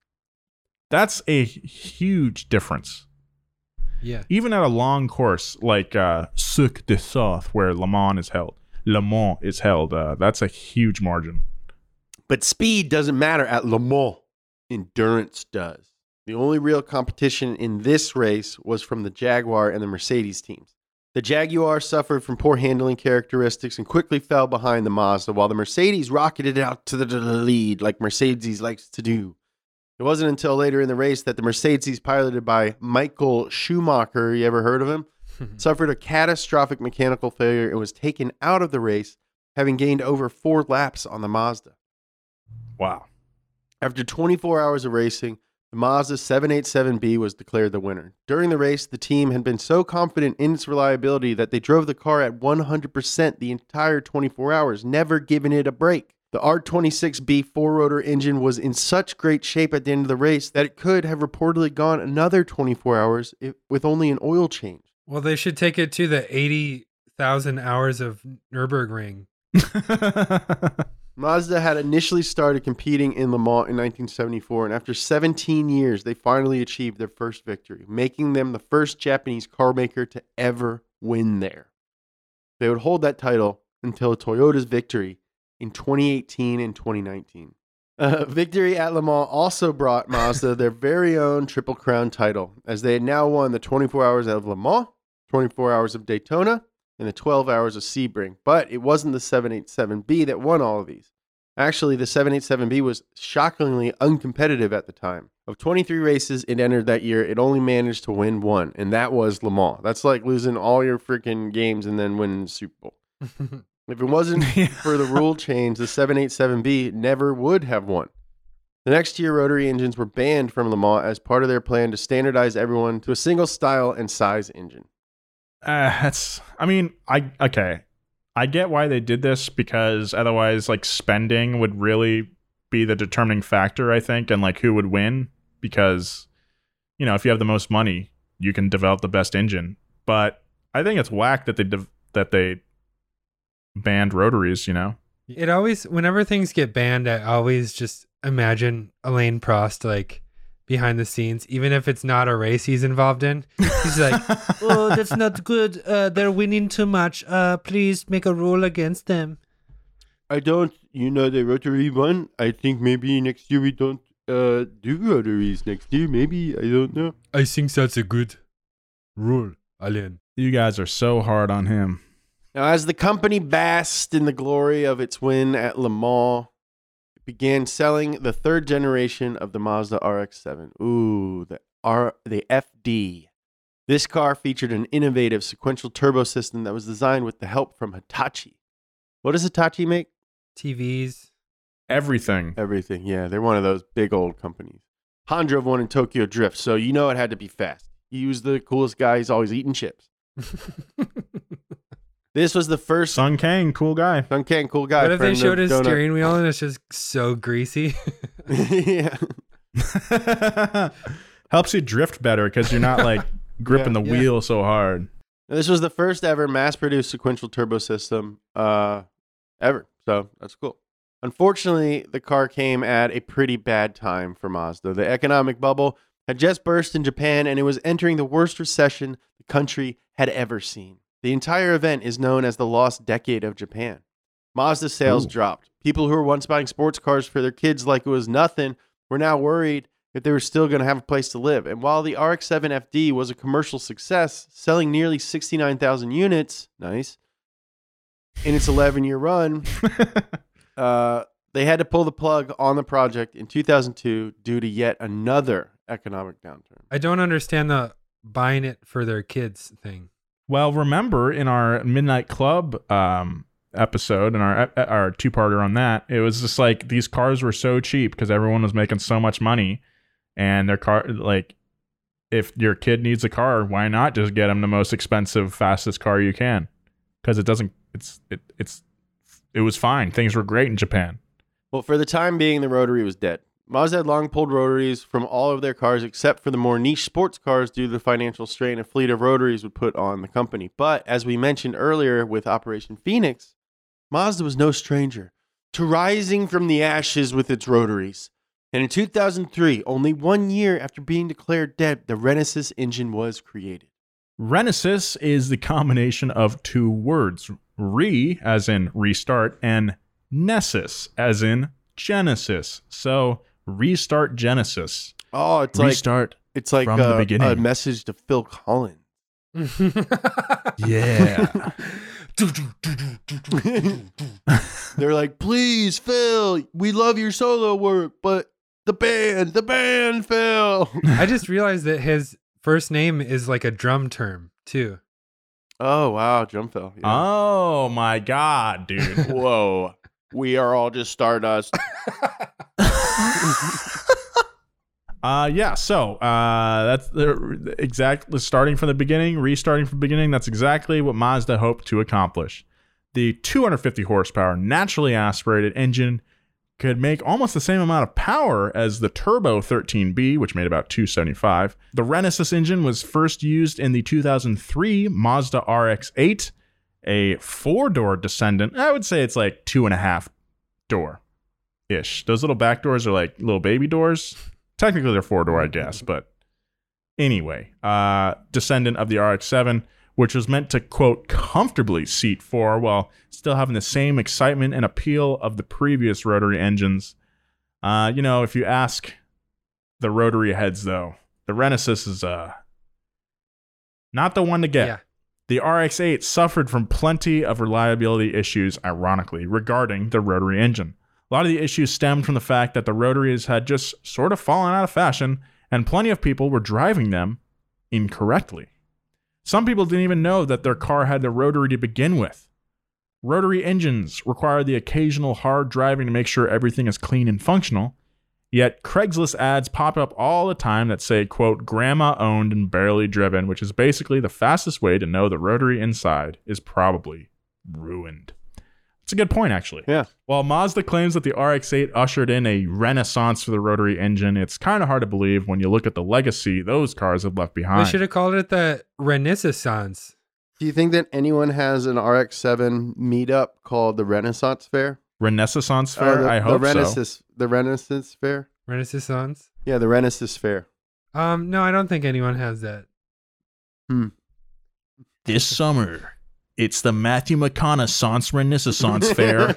That's a huge difference. Yeah. Even at a long course like uh, Cirque du Soleil, where Le Mans is held, Le Mans is held, uh, that's a huge margin. But speed doesn't matter at Le Mans. Endurance does. The only real competition in this race was from the Jaguar and the Mercedes teams. The Jaguar suffered from poor handling characteristics and quickly fell behind the Mazda, while the Mercedes rocketed out to the lead like Mercedes likes to do. It wasn't until later in the race that the Mercedes, piloted by Michael Schumacher, you ever heard of him, suffered a catastrophic mechanical failure and was taken out of the race, having gained over four laps on the Mazda. Wow. After twenty-four hours of racing, the Mazda seven eighty-seven B was declared the winner. During the race, the team had been so confident in its reliability that they drove the car at one hundred percent the entire twenty-four hours, never giving it a break. The R twenty-six B four-rotor engine was in such great shape at the end of the race that it could have reportedly gone another twenty-four hours if, with only an oil change. Well, they should take it to the eighty thousand hours of Nürburgring. Mazda had initially started competing in Le Mans in nineteen seventy-four, and after seventeen years, they finally achieved their first victory, making them the first Japanese car maker to ever win there. They would hold that title until Toyota's victory in twenty eighteen and twenty nineteen. Uh, victory at Le Mans also brought Mazda their very own Triple Crown title, as they had now won the twenty-four hours of Le Mans, twenty-four hours of Daytona, and the twelve hours of Sebring. But it wasn't the seven eighty-seven B that won all of these. Actually, the seven eighty-seven B was shockingly uncompetitive at the time. Of twenty-three races it entered that year, it only managed to win one, and that was Le Mans. That's like losing all your freaking games and then winning the Super Bowl. If it wasn't for the rule change, the seven eighty-seven B never would have won. The next year, rotary engines were banned from Le Mans as part of their plan to standardize everyone to a single style and size engine. Uh, that's, I mean, I, okay. I get why they did this, because otherwise, like, spending would really be the determining factor, I think, and, like, who would win. Because, you know, if you have the most money, you can develop the best engine. But I think it's whack that they de- that they banned rotaries, you know? It always, whenever things get banned, I always just imagine Alain Prost, like, behind the scenes, even if it's not a race he's involved in. He's like, oh, that's not good. Uh, they're winning too much. Uh, please make a rule against them. I don't, you know, the rotary one. I think maybe next year we don't uh, do rotaries next year. Maybe, I don't know. I think that's a good rule, Alain. You guys are so hard on him. Now, as the company basked in the glory of its win at Le Mans, it began selling the third generation of the Mazda R X seven. Ooh, the R, the F D. This car featured an innovative sequential turbo system that was designed with the help from Hitachi. What does Hitachi make? T Vs. Everything. Everything, yeah. They're one of those big old companies. Han drove one in Tokyo Drift, so you know it had to be fast. He was the coolest guy. He's always eating chips. This was the first... Sung Kang, cool guy. Sung Kang, cool guy. What if they showed his donut. steering wheel and it's just so greasy? Yeah. Helps you drift better because you're not like gripping Yeah, the yeah. wheel so hard. This was the first ever mass-produced sequential turbo system uh, ever, so that's cool. Unfortunately, the car came at a pretty bad time for Mazda. The economic bubble had just burst in Japan, and it was entering the worst recession the country had ever seen. The entire event is known as the lost decade of Japan. Mazda sales Ooh. dropped. People who were once buying sports cars for their kids like it was nothing were now worried if they were still going to have a place to live. And while the R X seven F D was a commercial success, selling nearly sixty-nine thousand units, nice, in its eleven-year run, uh, they had to pull the plug on the project in two thousand two due to yet another economic downturn. I don't understand the buying it for their kids thing. Well, remember in our Midnight Club um, episode and our our two-parter on that, it was just like these cars were so cheap because everyone was making so much money, and their car, like, if your kid needs a car, why not just get them the most expensive, fastest car you can? Because it doesn't, it's it it's it was fine. Things were great in Japan. Well, for the time being, the rotary was dead. Mazda had long pulled rotaries from all of their cars except for the more niche sports cars due to the financial strain a fleet of rotaries would put on the company. But as we mentioned earlier with Operation Phoenix, Mazda was no stranger to rising from the ashes with its rotaries. And in two thousand three, only one year after being declared dead, the Renesas engine was created. Renesas is the combination of two words, re as in restart and Nessus as in Genesis. So restart Genesis. Oh, it's restart like it's like from a, the beginning. a message to Phil Collins. Yeah. They're like, please, Phil, we love your solo work, but the band, the band, Phil. I just realized that his first name is like a drum term too. Oh wow, Drum Phil. Yeah. Oh my God, dude. Whoa. We are all just stardust. uh yeah, so uh that's the exact starting from the beginning, restarting from the beginning. That's exactly what Mazda hoped to accomplish. The two hundred fifty horsepower naturally aspirated engine could make almost the same amount of power as the Turbo thirteen B, which made about two seventy-five. The Renesas engine was first used in the two thousand three Mazda R X eight, a four-door descendant. I would say it's like two and a half door ish. Those little back doors are like little baby doors. Technically, they're four door, I guess. But anyway, uh, descendant of the R X seven, which was meant to, quote, comfortably seat four while still having the same excitement and appeal of the previous rotary engines. Uh, you know, if you ask the rotary heads, though, the Renesis is uh, not the one to get. Yeah. The R X eight suffered from plenty of reliability issues, ironically, regarding the rotary engine. A lot of the issues stemmed from the fact that the rotaries had just sort of fallen out of fashion, and plenty of people were driving them incorrectly. Some people didn't even know that their car had the rotary to begin with. Rotary engines require the occasional hard driving to make sure everything is clean and functional, yet Craigslist ads pop up all the time that say, quote, grandma owned and barely driven, which is basically the fastest way to know the rotary inside is probably ruined. It's a good point, actually. Yeah. While Mazda claims that the R X eight ushered in a renaissance for the rotary engine, it's kind of hard to believe when you look at the legacy those cars have left behind. They should have called it the Renaissance. Do you think that anyone has an R X seven meetup called the Renaissance Fair? Renaissance Fair? Uh, the, I hope the Renaissance, so. The Renaissance Fair? Renaissance? Yeah, the Renaissance Fair. Um, no, I don't think anyone has that. Hmm. This summer, it's the Matthew McConaughey Renaissance Fair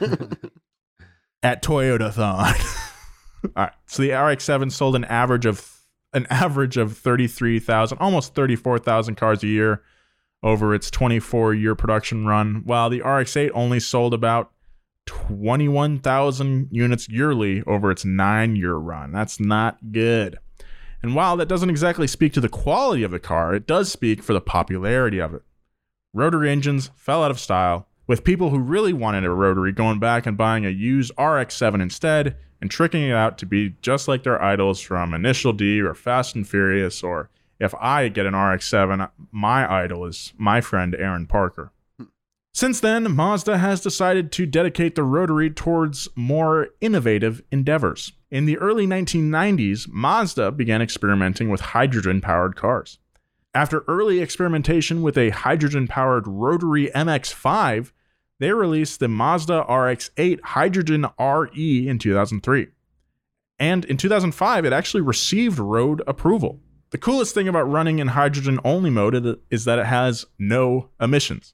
at Toyota-thon. All right. So the R X seven sold an average of an average of thirty-three thousand, almost thirty-four thousand cars a year over its twenty-four year production run, while the R X eight only sold about twenty-one thousand units yearly over its nine year run. That's not good. And while that doesn't exactly speak to the quality of the car, it does speak for the popularity of it. Rotary engines fell out of style, with people who really wanted a rotary going back and buying a used R X seven instead and tricking it out to be just like their idols from Initial D or Fast and Furious, or if I get an R X seven, my idol is my friend Aaron Parker. Since then, Mazda has decided to dedicate the rotary towards more innovative endeavors. In the early nineteen nineties, Mazda began experimenting with hydrogen-powered cars. After early experimentation with a hydrogen-powered rotary M X five, they released the Mazda R X eight Hydrogen R E in two thousand three. And in two thousand five, it actually received road approval. The coolest thing about running in hydrogen-only mode is that it has no emissions.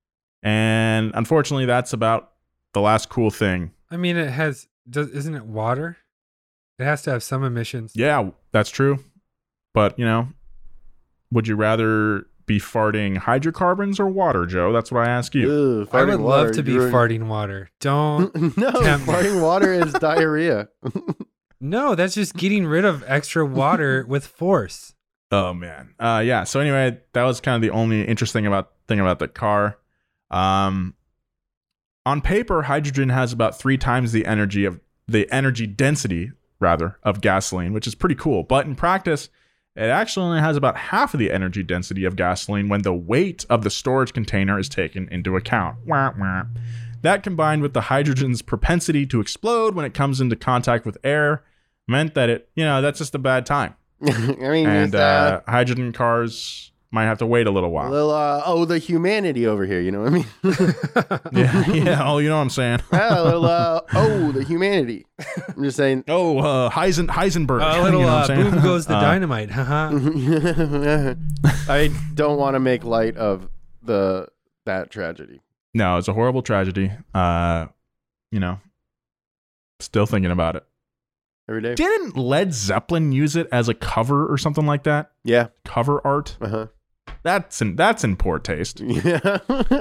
And unfortunately, that's about the last cool thing. I mean, it has, does, isn't it water? It has to have some emissions. Yeah, that's true. But, you know, would you rather be farting hydrocarbons or water, Joe? That's what I ask you. Ew, I would water, love to be you're... farting water. Don't. No, farting water is diarrhea. No, that's just getting rid of extra water with force. Oh, man. Uh, yeah, so anyway, that was kind of the only interesting about thing about the car. Um, on paper, hydrogen has about three times the energy of the energy density, rather, of gasoline, which is pretty cool. But in practice, it actually only has about half of the energy density of gasoline when the weight of the storage container is taken into account. Wah, wah. That, combined with the hydrogen's propensity to explode when it comes into contact with air, meant that it, you know, that's just a bad time. I mean, and uh, uh, hydrogen cars might have to wait a little while. A little, uh, oh, the humanity over here, you know what I mean? yeah, yeah, oh, you know what I'm saying. Yeah, a little, uh, oh, the humanity. I'm just saying. Oh, uh, Heisen, Heisenberg. A little, you know uh, boom goes the uh, dynamite. Haha. I don't want to make light of the that tragedy. No, it's a horrible tragedy. Uh, you know, still thinking about it. Every day. Didn't Led Zeppelin use it as a cover or something like that? Yeah. Cover art? Uh-huh. That's in, that's in poor taste. Yeah.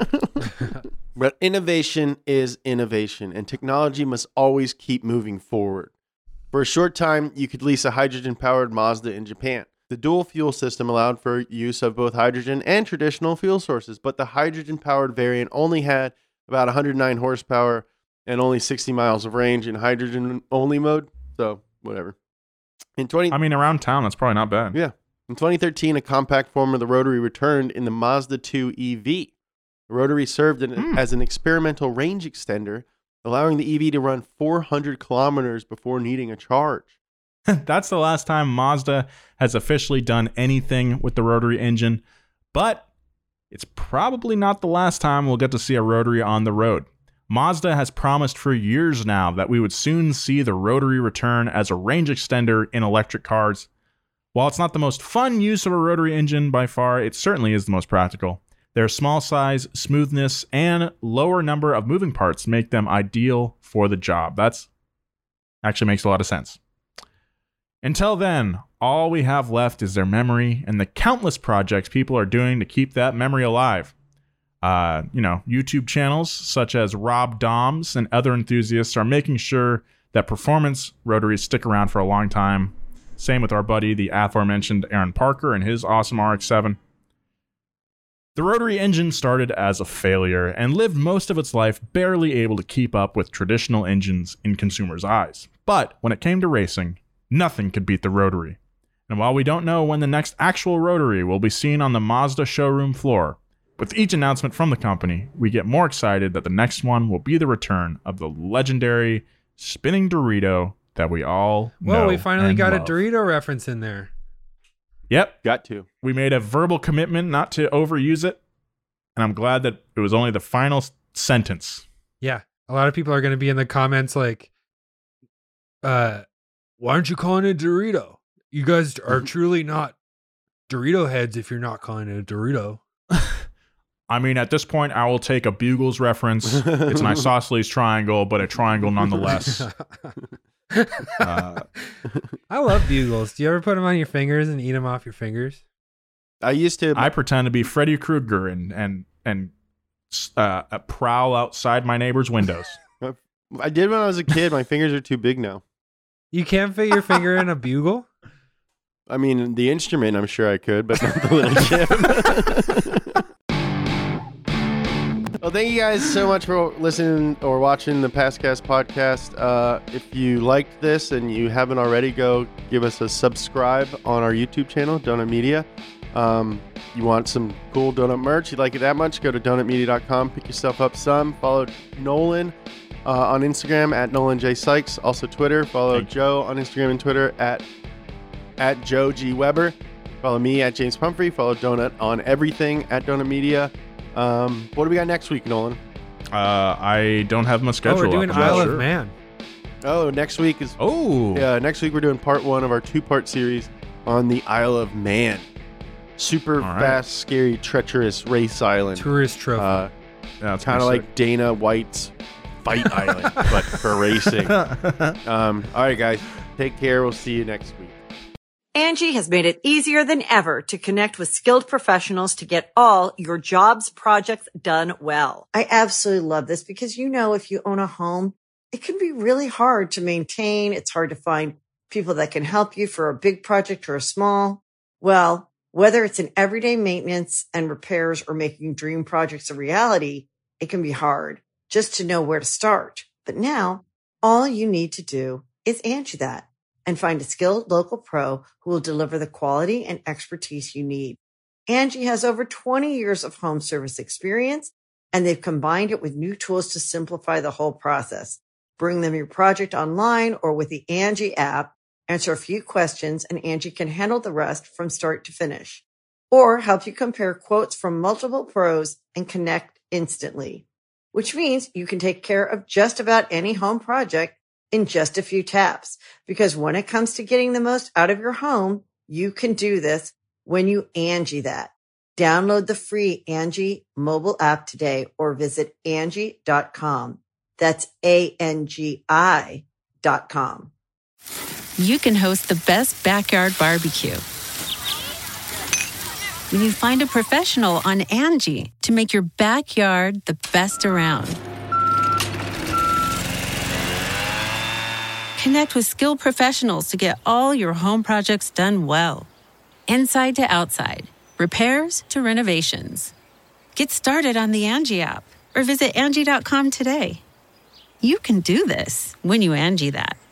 But innovation is innovation, and technology must always keep moving forward. For a short time, you could lease a hydrogen-powered Mazda in Japan. The dual fuel system allowed for use of both hydrogen and traditional fuel sources, but the hydrogen-powered variant only had about one hundred nine horsepower and only sixty miles of range in hydrogen-only mode. So, whatever. In twenty, I mean, around town, that's probably not bad. Yeah. In twenty thirteen, a compact form of the rotary returned in the Mazda two E V. The rotary served an, mm. as an experimental range extender, allowing the E V to run four hundred kilometers before needing a charge. That's the last time Mazda has officially done anything with the rotary engine, but it's probably not the last time we'll get to see a rotary on the road. Mazda has promised for years now that we would soon see the rotary return as a range extender in electric cars. While it's not the most fun use of a rotary engine by far, it certainly is the most practical. Their small size, smoothness, and lower number of moving parts make them ideal for the job. That's actually makes a lot of sense. Until then, all we have left is their memory and the countless projects people are doing to keep that memory alive. Uh, you know, YouTube channels such as Rob Doms and other enthusiasts are making sure that performance rotaries stick around for a long time. Same with our buddy, the aforementioned Aaron Parker and his awesome R X seven. The rotary engine started as a failure and lived most of its life barely able to keep up with traditional engines in consumers' eyes. But when it came to racing, nothing could beat the rotary. And while we don't know when the next actual rotary will be seen on the Mazda showroom floor, with each announcement from the company, we get more excited that the next one will be the return of the legendary spinning Dorito that we all know. Well, we finally and got love. a Dorito reference in there. Yep. Got to. We made a verbal commitment not to overuse it, and I'm glad that it was only the final s- sentence. Yeah. A lot of people are going to be in the comments like, uh, why aren't you calling it Dorito? You guys are truly not Dorito heads if you're not calling it a Dorito. I mean, at this point, I will take a Bugles reference. It's an isosceles triangle, but a triangle nonetheless. uh, I love Bugles. Do you ever put them on your fingers and eat them off your fingers? I used to. I pretend to be Freddy Krueger and and and uh, prowl outside my neighbor's windows. I did when I was a kid. My fingers are too big now. You can't fit your finger in a bugle? I mean, the instrument, I'm sure I could, but not the little chip. Well, thank you guys so much for listening or watching the PastCast podcast. Uh, if you liked this and you haven't already, go give us a subscribe on our YouTube channel, Donut Media. Um, you want some cool donut merch, you like it that much, go to donut media dot com, pick yourself up some. Follow Nolan uh, on Instagram at Nolan J Sykes. Also Twitter. Follow Joe on Instagram and Twitter at, at Joe G. Weber. Follow me at James Pumphrey. Follow Donut on everything at Donut Media. Um, what do we got next week, Nolan? Uh, I don't have my schedule. Oh, we're doing up. Isle Sure. of Man. Oh, next week is... Oh. Yeah, next week we're doing part one of our two-part series on the Isle of Man. Super right. fast, scary, treacherous race island. Tourist trophy. Uh, Yeah, it's kind of pretty like Dana White's Fight Island, but for racing. Um, all right, guys. Take care. We'll see you next week. Angie has made it easier than ever to connect with skilled professionals to get all your jobs projects done well. I absolutely love this because, you know, if you own a home, it can be really hard to maintain. It's hard to find people that can help you for a big project or a small. Well, whether it's in everyday maintenance and repairs or making dream projects a reality, it can be hard just to know where to start. But now all you need to do is Angie that and find a skilled local pro who will deliver the quality and expertise you need. Angie has over twenty years of home service experience, and they've combined it with new tools to simplify the whole process. Bring them your project online or with the Angie app, answer a few questions, and Angie can handle the rest from start to finish. Or help you compare quotes from multiple pros and connect instantly, which means you can take care of just about any home project in just a few taps. Because when it comes to getting the most out of your home, you can do this when you Angie that. Download the free Angie mobile app today or visit Angie dot com. That's A N G I dot com. You can host the best backyard barbecue when you find a professional on Angie to make your backyard the best around. Connect with skilled professionals to get all your home projects done well. Inside to outside, repairs to renovations. Get started on the Angie app or visit Angie dot com today. You can do this when you Angie that.